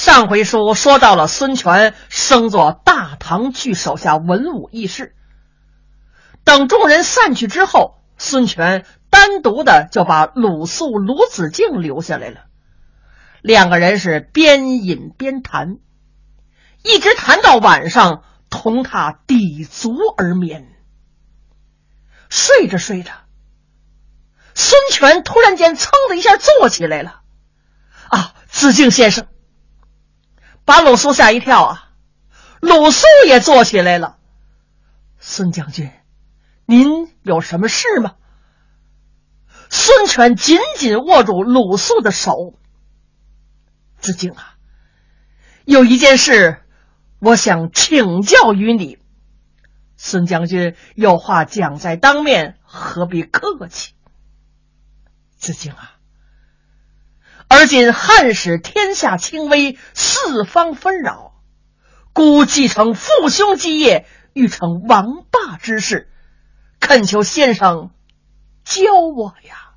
上回书说到了孙权升做大唐区手下文武议事，等众人散去之后，孙权单独的就把鲁肃、鲁子敬留下来了。两个人是边饮边谈，一直谈到晚上，同他抵足而眠。睡着睡着，孙权突然间噌的一下坐起来了。子敬先生，把鲁肃吓一跳啊！鲁肃也坐起来了。孙将军，您有什么事吗？孙权紧紧握住鲁肃的手。子敬啊，有一件事我想请教于你。孙将军有话讲在当面，何必客气？子敬啊，而今汉室天下倾危，四方纷扰，孤继承父兄基业，欲成王霸之事，恳求先生教我呀。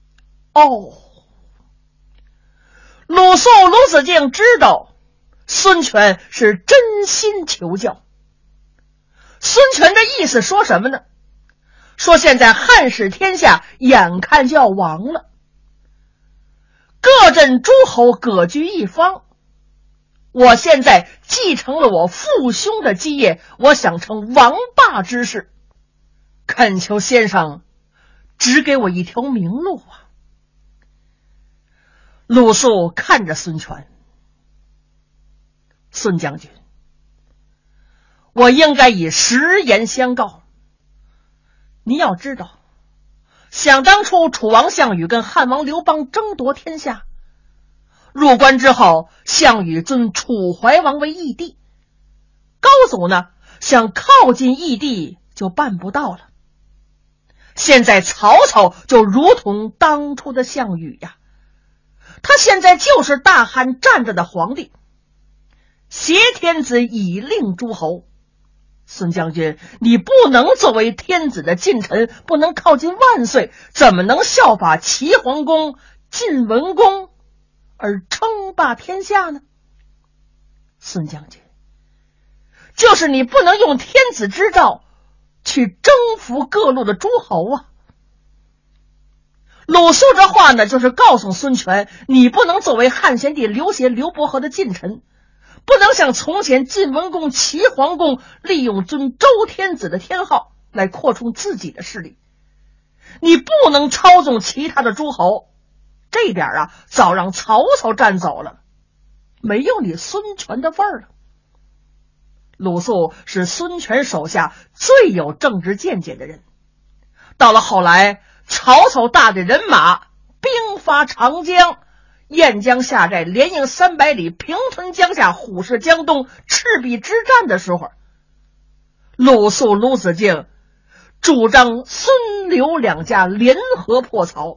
鲁肃、鲁子敬知道孙权是真心求教。孙权的意思说什么呢？说现在汉室天下眼看就要亡了，各镇诸侯各居一方，我现在继承了我父兄的基业，我想成王霸之事，恳求先生指给我一条明路啊。鲁肃看着孙权，孙将军，我应该以实言相告。你要知道，想当初楚王项羽跟汉王刘邦争夺天下，入关之后，项羽尊楚怀王为义帝，高祖呢想靠近义帝就办不到了。现在曹操就如同当初的项羽呀，他现在就是大汉站着的皇帝，挟天子以令诸侯。孙将军，你不能作为天子的近臣，不能靠近万岁，怎么能效法齐桓公、晋文公而称霸天下呢？孙将军，就是你不能用天子之道去征服各路的诸侯啊。鲁肃这话呢，就是告诉孙权，你不能作为汉献帝刘协、刘伯和的近臣，不能像从前晋文公、齐桓公利用尊周天子的天号来扩充自己的势力，你不能操纵其他的诸侯，这一点啊，早让曹操占走了，没有你孙权的份儿了。鲁肃是孙权手下最有政治见解的人，到了后来，曹操大的人马兵发长江，沿江下寨，连营300里，平屯江夏，虎视江东，赤壁之战的时候，鲁肃、鲁子敬主张孙刘两家联合破曹。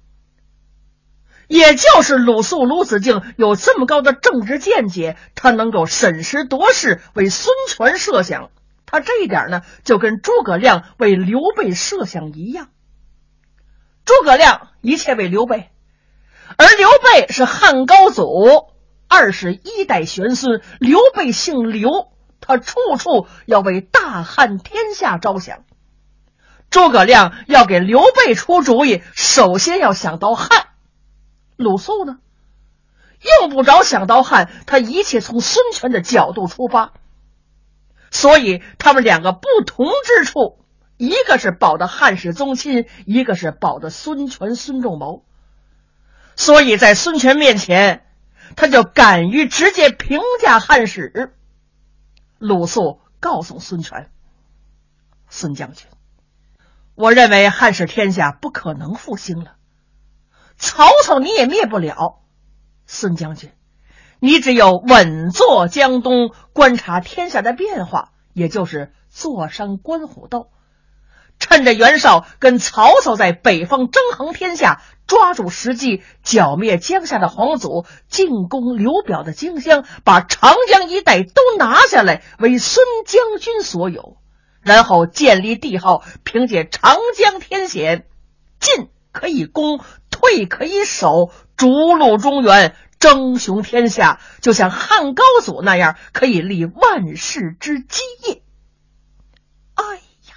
也就是鲁肃、鲁子敬有这么高的政治见解，他能够审时度势，为孙权设想，他这一点呢，就跟诸葛亮为刘备设想一样。诸葛亮一切为刘备，而刘备是汉高祖21代玄孙，刘备姓刘，他处处要为大汉天下着想。诸葛亮要给刘备出主意，首先要想到汉。鲁肃呢，用不着想到汉，他一切从孙权的角度出发。所以他们两个不同之处，一个是保的汉室宗亲，一个是保的孙权、孙仲谋。所以在孙权面前，他就敢于直接评价汉室。鲁肃告诉孙权，孙将军，我认为汉室天下不可能复兴了，曹操你也灭不了。孙将军，你只有稳坐江东，观察天下的变化，也就是坐山观虎斗，趁着袁绍跟曹操在北方争衡天下，抓住时机剿灭江夏的皇祖，进攻刘表的荆襄，把长江一带都拿下来，为孙将军所有，然后建立帝号，凭借长江天险，进可以攻，退可以守，逐鹿中原， 争雄天下，就像汉高祖那样，可以立万世之基业。哎呀，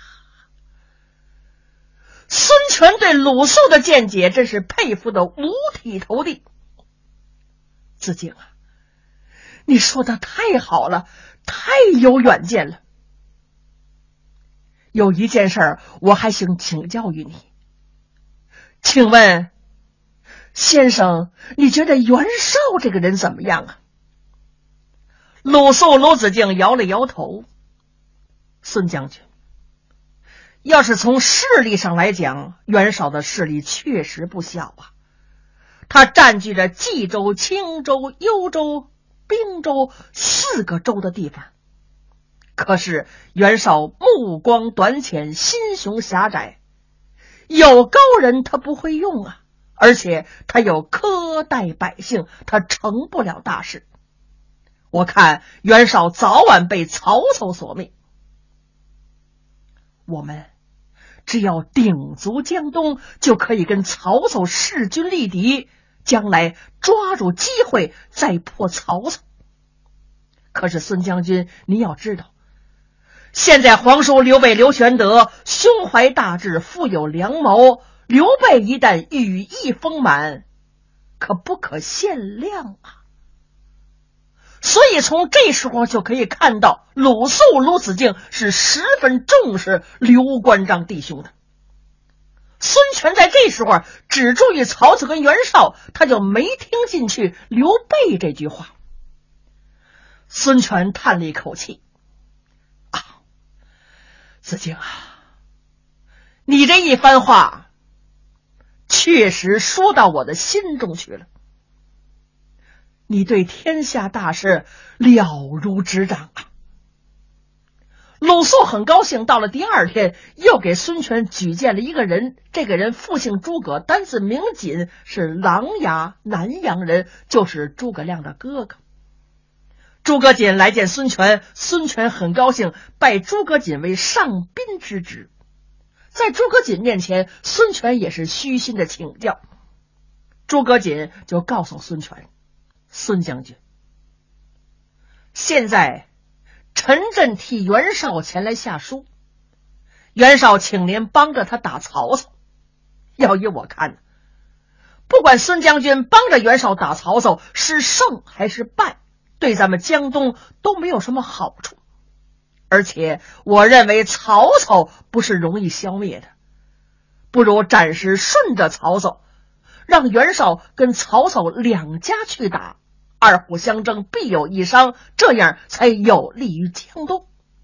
孙权对鲁肃的见解真是佩服的五体投地。子敬啊，你说的太好了，太有远见了。有一件事我还想请教于你，请问先生，你觉得袁绍这个人怎么样啊？鲁肃、鲁子敬摇了摇头。孙将军，要是从势力上来讲，袁绍的势力确实不小啊。他占据着冀州、青州、幽州、并州4个州的地方。可是袁绍目光短浅，心胸狭窄，有高人他不会用啊，而且他有苛待百姓，他成不了大事。我看袁绍早晚被曹操所灭。我们只要鼎足江东，就可以跟曹操势均力敌，将来抓住机会再破曹操。可是孙将军，你要知道，现在皇叔刘备刘玄德胸怀大志，富有良谋，刘备一旦羽翼丰满，可不可限量啊。所以从这时候就可以看到，鲁肃、鲁子敬是十分重视刘关张弟兄的。孙权在这时候只注意曹操跟袁绍，他就没听进去刘备这句话。孙权叹了一口气，子敬啊，你这一番话确实说到我的心中去了。你对天下大事了如指掌啊。鲁肃很高兴，到了第二天又给孙权举荐了一个人，这个人复姓诸葛，单字名锦，是琅琊南阳人，就是诸葛亮的哥哥。诸葛瑾来见孙权，孙权很高兴，拜诸葛瑾为上宾之职。在诸葛瑾面前，孙权也是虚心的请教。诸葛瑾就告诉孙权，孙将军，现在陈震替袁绍前来下书，袁绍请您帮着他打曹操。要依我看，不管孙将军帮着袁绍打曹操是胜还是败，对咱们江东都没有什么好处。而且我认为曹操不是容易消灭的，不如暂时顺着曹操，让袁绍跟曹操两家去打，二虎相争必有一伤，这样才有利于江东。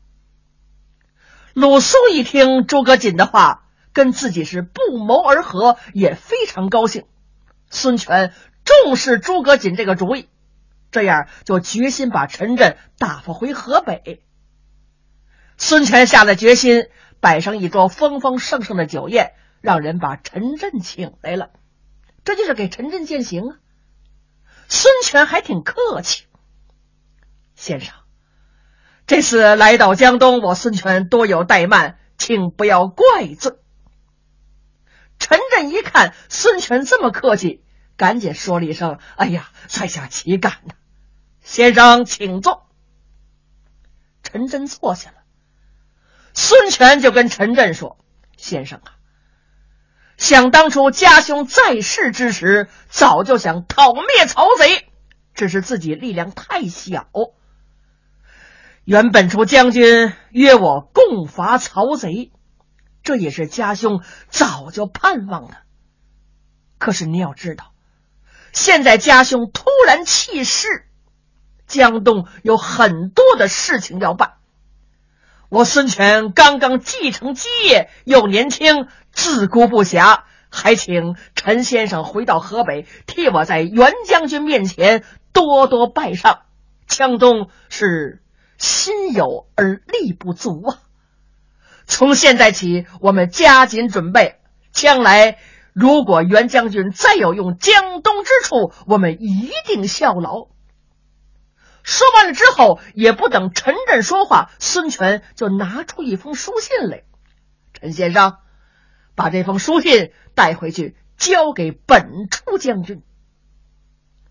鲁肃一听诸葛瑾的话，跟自己是不谋而合，也非常高兴。孙权重视诸葛瑾这个主意，这样就决心把陈震打发回河北。孙权下了决心，摆上一桌丰丰盛盛的酒宴，让人把陈震请来了，这就是给陈震饯行啊。孙权还挺客气，先生，这次来到江东，我孙权多有怠慢，请不要怪罪。陈震一看孙权这么客气，赶紧说了一声，哎呀，在下岂敢呢，先生请坐。陈震坐下了，孙权就跟陈震说，先生啊，想当初家兄在世之时，早就想讨灭曹贼，只是自己力量太小。原本初将军约我共伐曹贼，这也是家兄早就盼望的。可是你要知道，现在家兄突然弃世，江东有很多的事情要办。我孙权刚刚继承基业，又年轻，自顾不暇，还请陈先生回到河北，替我在袁将军面前多多拜上。江东是心有而力不足啊！从现在起，我们加紧准备，将来如果袁将军再有用江东之处，我们一定效劳。说完了之后，也不等陈震说话，孙权就拿出一封书信来。陈先生，把这封书信带回去，交给本初将军。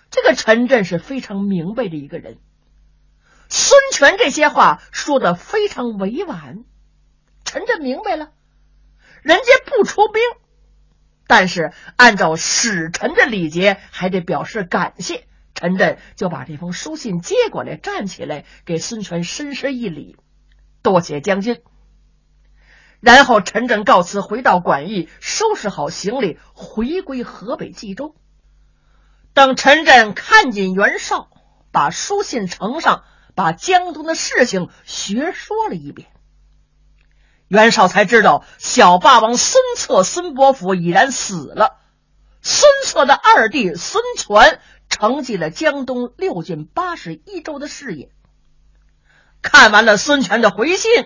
这个陈震是非常明白的一个人。孙权这些话说得非常委婉，陈震明白了，人家不出兵，但是按照使臣的礼节还得表示感谢。陈震就把这封书信接过来，站起来给孙权深施一礼，多谢将军。然后陈震告辞回到馆驿，收拾好行李，回归河北冀州。等陈震看见袁绍，把书信呈上，把江东的事情学说了一遍，袁绍才知道小霸王孙策、孙伯符已然死了，孙策的二弟孙权承继了江东6郡81州的事业。看完了孙权的回信，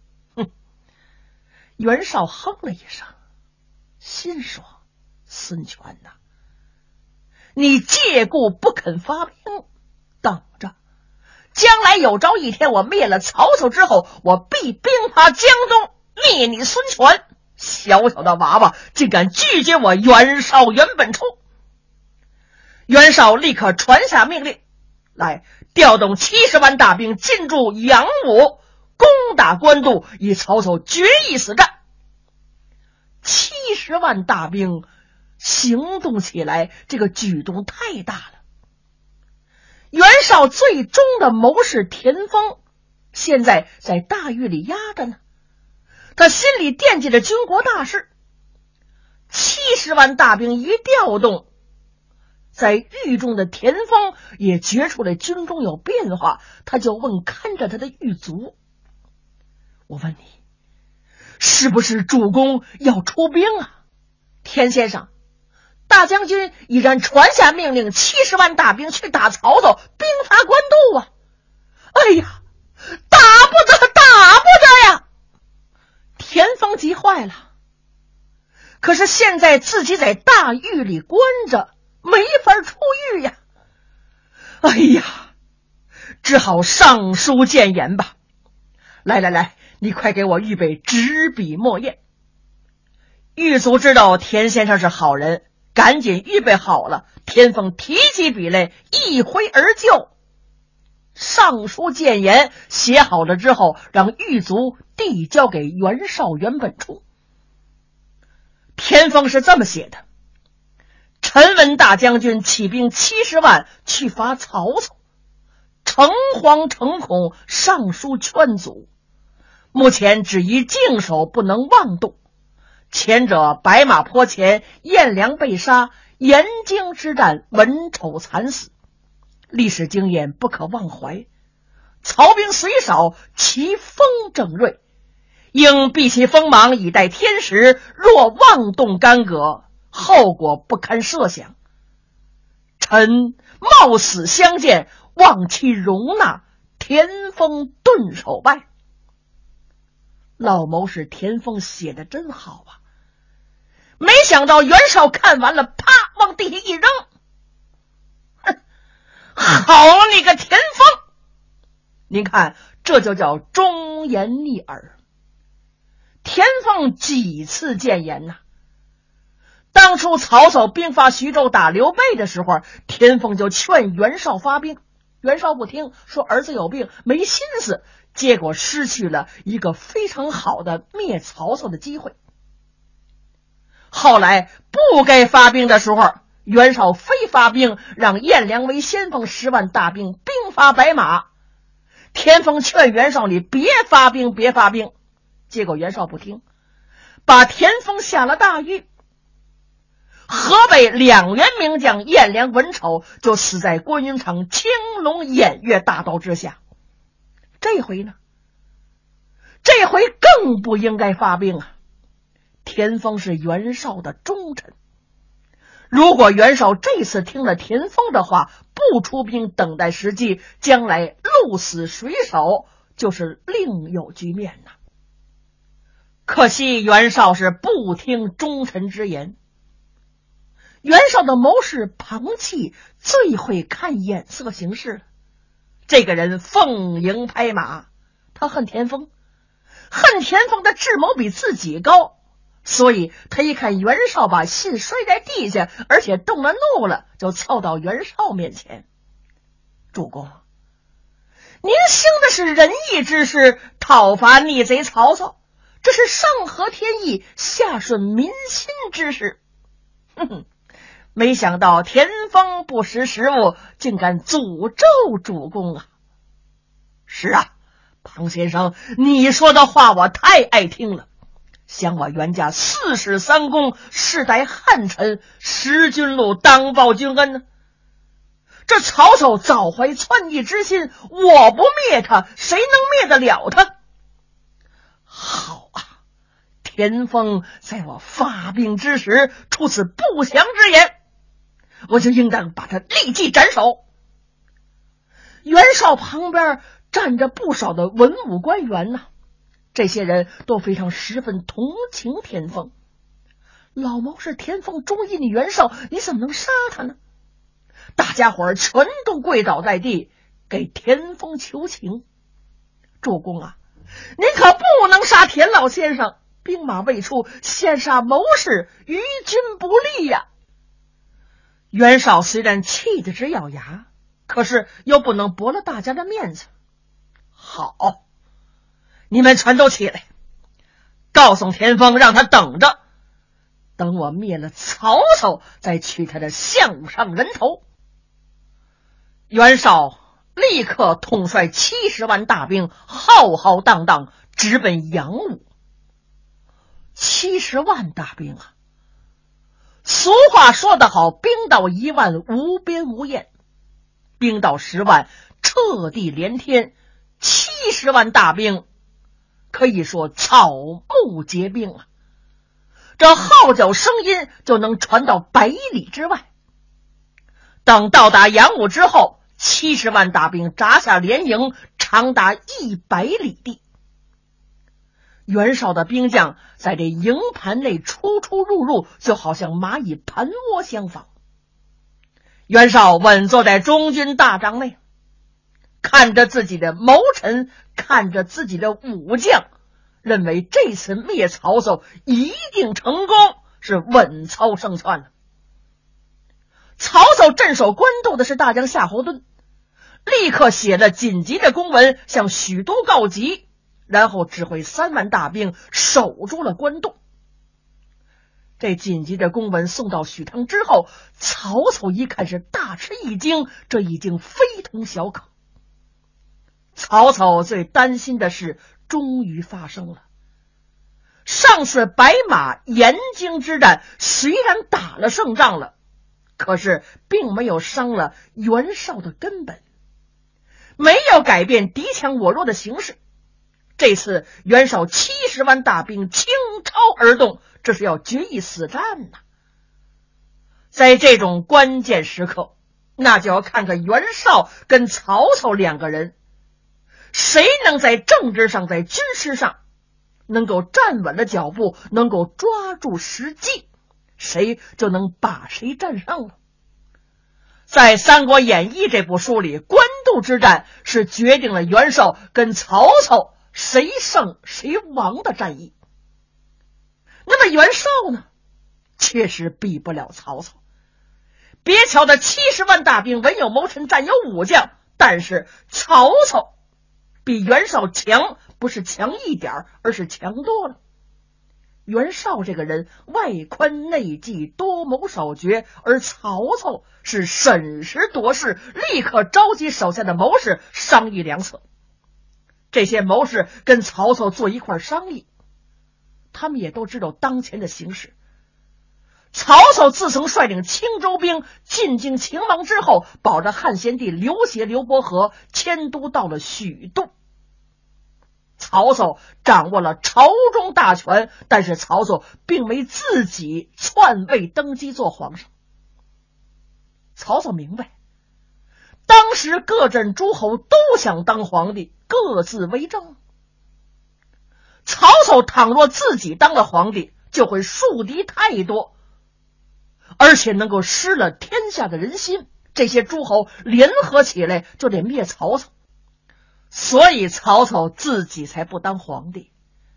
袁绍哼了一声，心说：孙权呐，你借故不肯发兵，等着，将来有朝一天我灭了曹操之后，我必兵发江东，灭你孙权。小小的娃娃竟敢拒绝我袁绍袁本初。袁绍立刻传下命令，来调动70万大兵进驻阳武，攻打官渡，与曹操决一死战。70万大兵行动起来，这个举动太大了。袁绍最终的谋士田丰现在在大狱里压着呢，他心里惦记着军国大事。70万大兵一调动，在狱中的田丰也觉出来军中有变化，他就问看着他的狱卒：我问你，是不是主公要出兵啊？田先生，大将军已然传下命令，70万大兵去打曹操，兵发官渡啊！哎呀，打不得呀！田丰急坏了，可是现在自己在大狱里关着，没法出狱呀！哎呀，只好上书谏言吧。来，你快给我预备纸笔墨砚。狱卒知道田先生是好人，赶紧预备好了。田丰提起笔来，一挥而就。上书谏言写好了之后，让狱卒递交给袁绍袁本初。田丰是这么写的：臣闻大将军起兵70万去伐曹操，诚惶诚恐，上书劝阻。目前只宜静守，不能妄动。前者白马坡前颜良被杀，延京之战文丑惨死，历史经验不可忘怀。曹兵虽少，其锋正锐，应避其锋芒，以待天时。若妄动干戈，后果不堪设想。臣冒死相见，望其容纳。田丰顿首拜。老谋士田丰写的真好啊！没想到袁绍看完了，啪往地下一扔，好你个田丰！您看，这就叫忠言逆耳。田丰几次谏言呐？当初曹操兵发徐州打刘备的时候，田丰就劝袁绍发兵，袁绍不听，说儿子有病没心思，结果失去了一个非常好的灭曹操的机会。后来不该发兵的时候，袁绍非发兵，让颜良为先锋10万大兵兵发白马。田丰劝袁绍你别发兵，结果袁绍不听，把田丰下了大狱。河北2员名将颜良、文丑就死在关云长青龙偃月大刀之下。这回呢？这回更不应该发兵啊！田丰是袁绍的忠臣，如果袁绍这次听了田丰的话，不出兵等待时机，将来鹿死谁手就是另有局面呐。可惜袁绍是不听忠臣之言。袁绍的谋士庞气最会看眼色行事了，这个人奉迎拍马，他恨田丰的智谋比自己高， 所以他一看袁绍把信摔在地下，而且动了怒了，就凑到袁绍面前：“主公，您行的是仁义之事，讨伐逆贼曹操，这是上合天意，下顺民心之事。哼哼，没想到田丰不识时务，竟敢诅咒主公啊！”“是啊，庞先生，你说的话我太爱听了。想我袁家4世3公，世代汉臣，识君禄，当报君恩呢。这曹操早怀篡逆之心，我不灭他，谁能灭得了他？好啊，田丰在我发兵之时出此不祥之言，我就应当把他立即斩首。”袁绍旁边站着不少的文武官员呐，这些人都非常十分同情田丰。老谋士田丰中意你袁绍，你怎么能杀他呢？大家伙儿全都跪倒在地，给田丰求情：“主公啊，您可不能杀田老先生，兵马未出，先杀谋士，于君不利呀！”袁绍虽然气得直咬牙，可是又不能驳了大家的面子。好，你们全都起来，告诉田丰，让他等着，等我灭了曹操，再取他的项上人头。袁绍立刻统帅70万大兵，浩浩荡荡直奔阳武。70万大兵啊！俗话说得好，兵到1万，无边无沿。兵到10万，彻地连天。70万大兵可以说草木皆兵啊！这号角声音就能传到百里之外。等到达阳武之后，70万大兵扎下连营，长达100里地。袁绍的兵将在这营盘内出出入入，就好像蚂蚁盘窝相仿。袁绍稳坐在中军大帐内，看着自己的谋臣，看着自己的武将，认为这次灭曹操一定成功，是稳操胜算了。曹操镇守官渡的是大将夏侯惇，立刻写了紧急的公文向许都告急，然后指挥3万大兵守住了官渡。这紧急的公文送到许昌之后，曹操一看是大吃一惊，这已经非同小可。曹操最担心的事终于发生了。上次白马延津之战虽然打了胜仗了，可是并没有伤了袁绍的根本，没有改变敌强我弱的形势。这次袁绍70万大兵倾巢而动，这是要决一死战呐！在这种关键时刻，那就要看看袁绍跟曹操2个人，谁能在政治上，在军事上能够站稳了脚步，能够抓住时机，谁就能把谁战胜了。在《三国演义》这部书里，官渡之战是决定了袁绍跟曹操谁胜谁亡的战役。那么袁绍呢，确实比不了曹操。别瞧他70万大兵，文有谋臣，战有武将，但是曹操比袁绍强，不是强一点，而是强多了。袁绍这个人外宽内忌，多谋少决，而曹操是审时度势，立刻召集手下的谋士商议良策。这些谋士跟曹操坐一块商议，他们也都知道当前的形势。曹操自从率领青州兵进京秦王之后，保着汉献帝刘协、刘伯和迁都到了许都。曹操掌握了朝中大权，但是曹操并没自己篡位登基做皇上。曹操明白，当时各镇诸侯都想当皇帝，各自为政。曹操倘若自己当了皇帝，就会树敌太多，而且能够失了天下的人心，这些诸侯联合起来就得灭曹操。所以曹操自己才不当皇帝。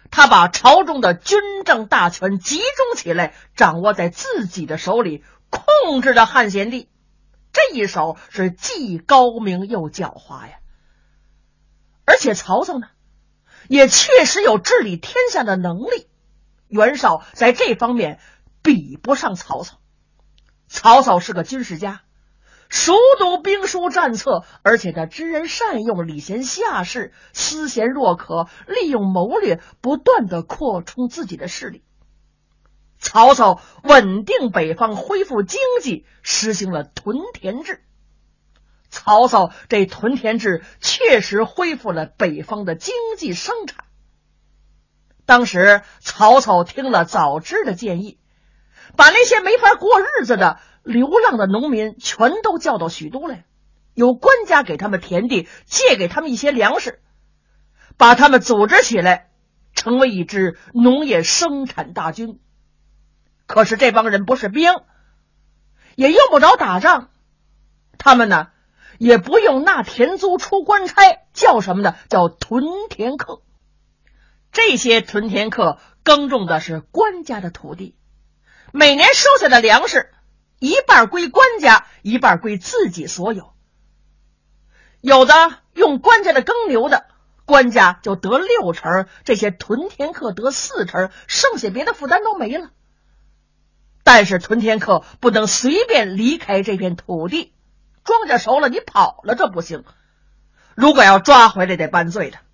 他把朝中的军政大权集中起来，掌握在自己的手里，控制着汉献帝。这一手是既高明又狡猾呀。而且曹操呢，也确实有治理天下的能力，袁绍在这方面比不上曹操。曹操是个军事家，熟读兵书战策，而且他知人善用，礼贤下士，思贤若渴，利用谋略不断地扩充自己的势力。曹操稳定北方，恢复经济，实行了屯田制。曹操这屯田制确实恢复了北方的经济生产。当时曹操听了早知的建议，把那些没法过日子的流浪的农民全都叫到许都来，有官家给他们田地，借给他们一些粮食，把他们组织起来，成为一支农业生产大军。可是这帮人不是兵，也用不着打仗，他们呢也不用纳田租出官差，叫什么呢？叫屯田客。这些屯田客耕种的是官家的土地，每年收下的粮食一半归官家，一半归自己所有。有的用官家的耕牛的，官家就得6成，这些屯田客得4成，剩下别的负担都没了。但是屯田客不能随便离开这片土地，庄稼熟了你跑了这不行，如果要抓回来得办罪的。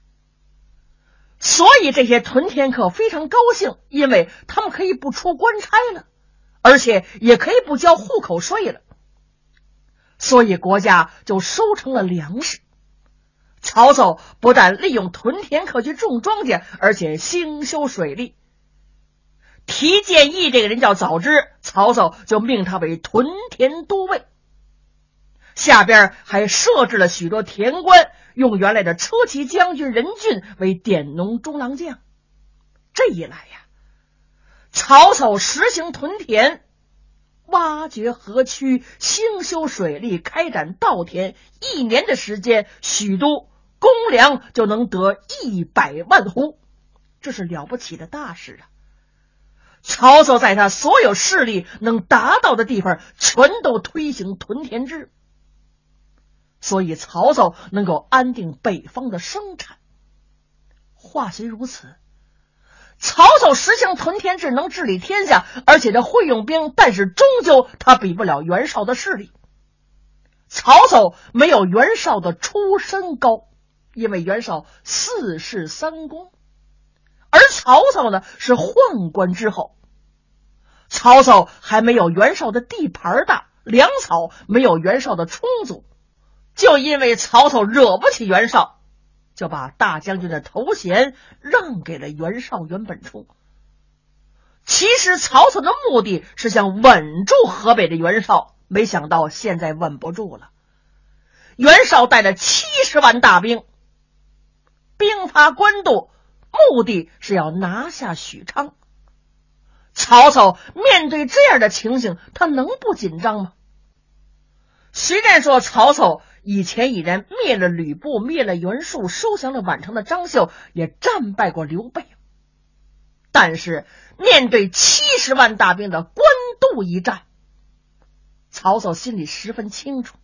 所以这些屯田客非常高兴，因为他们可以不出官差了，而且也可以不交户口税了，所以国家就收成了粮食。曹操不但利用屯田客去种庄稼，而且兴修水利。提建议这个人叫早知，曹操就命他为屯田都尉，下边还设置了许多田官，用原来的车骑将军任俊为典农中郎将。这一来呀，曹操实行屯田，挖掘河渠，兴修水利，开展稻田，1年的时间，许都公粮就能得100万斛，这是了不起的大事啊！曹操在他所有势力能达到的地方，全都推行屯田制，所以曹操能够安定北方的生产。话虽如此，曹操实行屯田制能治理天下，而且他会用兵，但是终究他比不了袁绍的势力。曹操没有袁绍的出身高，因为袁绍4世3公，而曹操呢是宦官之后。曹操还没有袁绍的地盘大，粮草没有袁绍的充足，就因为曹操惹不起袁绍，就把大将军的头衔让给了袁绍、袁本初。其实曹操的目的是想稳住河北的袁绍，没想到现在稳不住了。袁绍带了70万大兵，兵发官渡，目的是要拿下许昌。曹操面对这样的情形，他能不紧张吗？虽然说曹操以前已然灭了吕布，灭了袁术，收降了宛城的张绣，也战败过刘备，但是面对70万大兵的官渡一战，曹操心里十分清楚，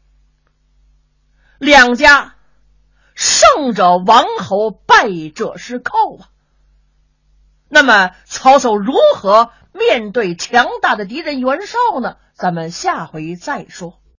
两家胜者王侯，败者是寇啊。那么曹操如何面对强大的敌人袁绍呢？咱们下回再说。